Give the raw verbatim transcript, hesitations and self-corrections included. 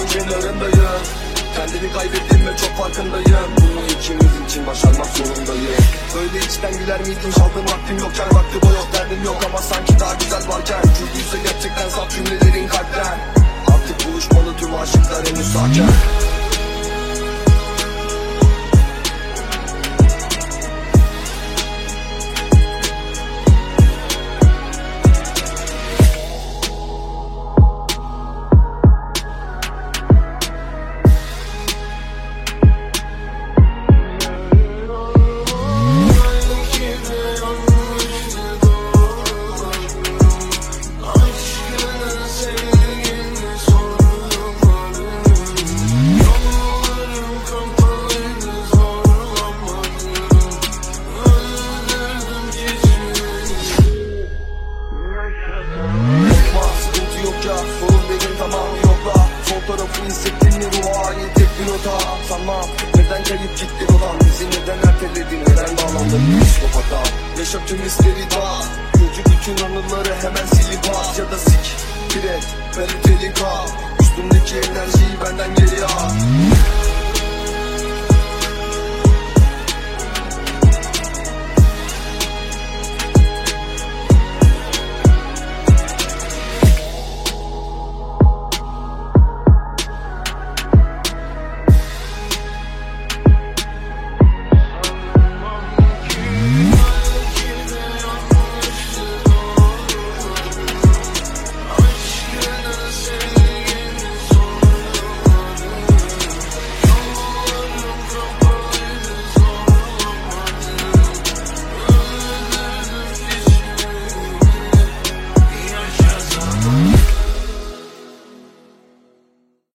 kenarındayım. Kendimi kaybettim ve çok farkındayım. Bunu ikimiz için başarmak zorundayım. Böyle içten güler miydin? Çaldım vaktim yokken, vakti boy yok, derdim yok ama sanki daha güzel varken. Çünkü gerçekten saf cümlelerin kalpten. Artık buluşmalı tüm aşıklar henüz sakin. Sorun benim tamam yokla. Sol tarafı hissettin mi bu hali tek bir nota. Sanmam neden kayıp gitti olan. Bizi neden erteledin, neden bağlandın psikopata. Yaşa tüm hisleri daha. Gözü bütün anıları hemen silip at. Ya da sik direkt kaliteli kal. Üstümdeki enerjiyi benden geri al.